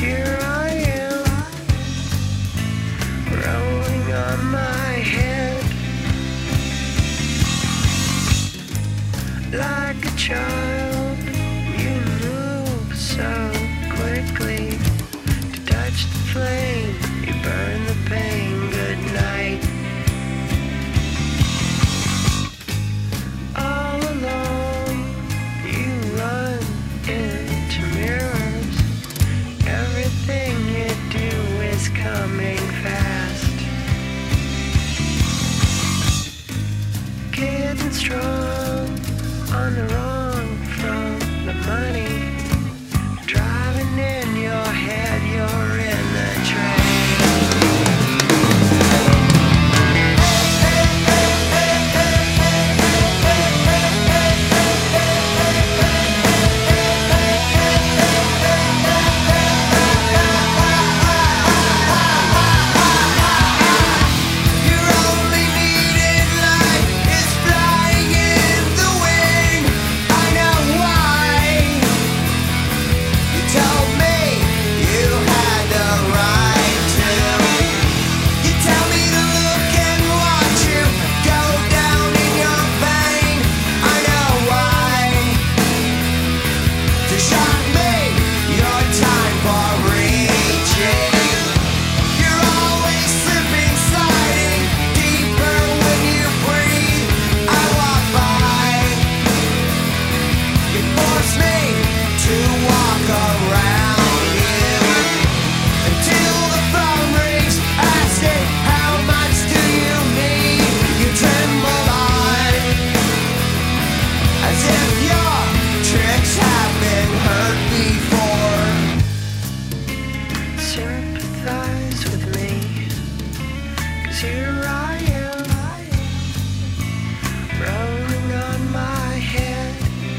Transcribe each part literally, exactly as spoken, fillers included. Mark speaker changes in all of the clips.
Speaker 1: here I am, rolling on my head like a child. You move so quickly to touch the flame, you burn the pain. Good night. All alone, you run into mirrors. Everything you do is coming fast. Getting strong on the run from the money. Driving in your head, you're in the train. Sympathize with me, 'cause here I am, rolling on my head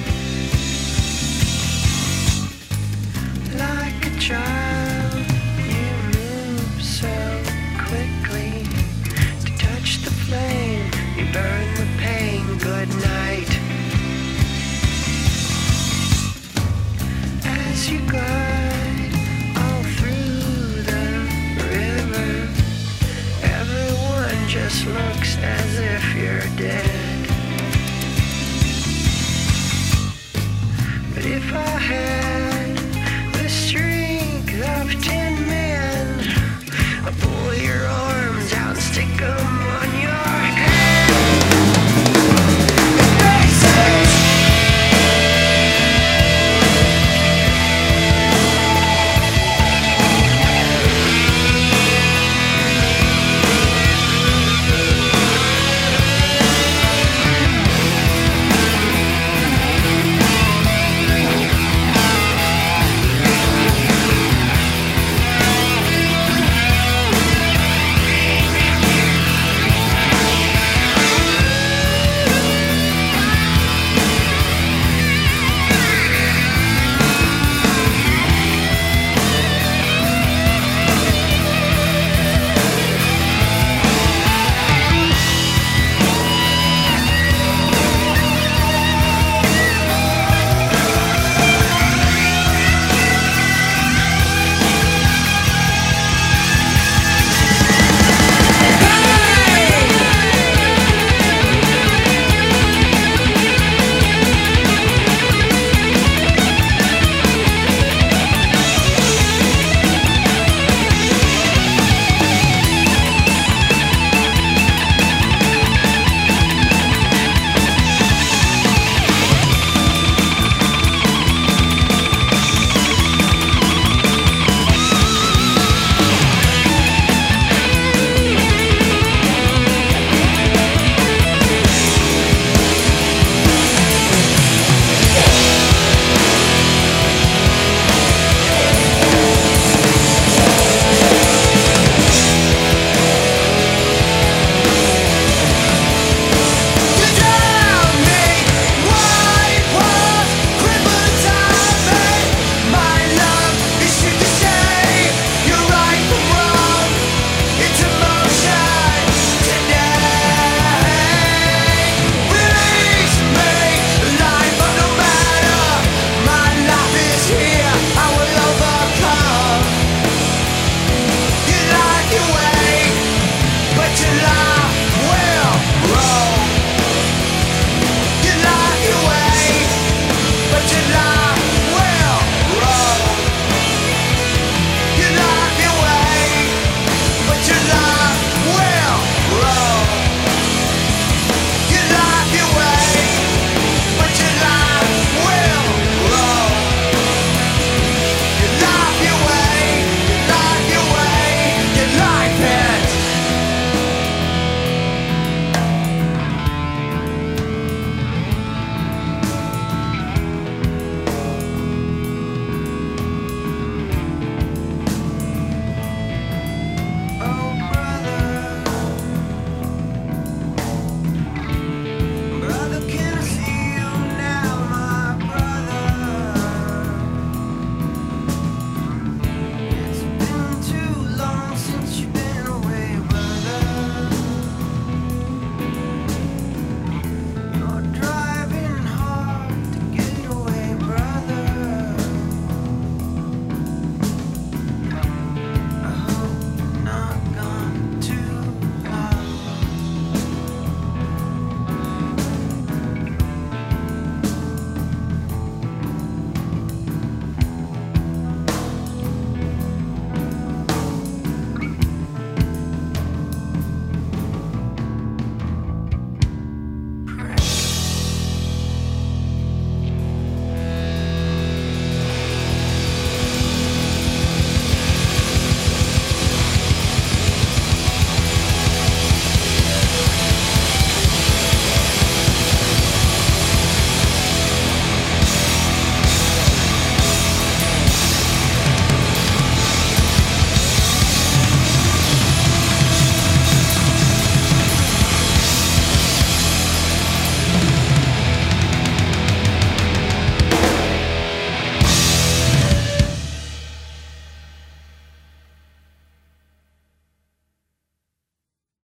Speaker 1: like a child. You move so quickly to touch the flame, you burn the pain. Good night. As you glide all through the river, everyone just looks as if you're dead.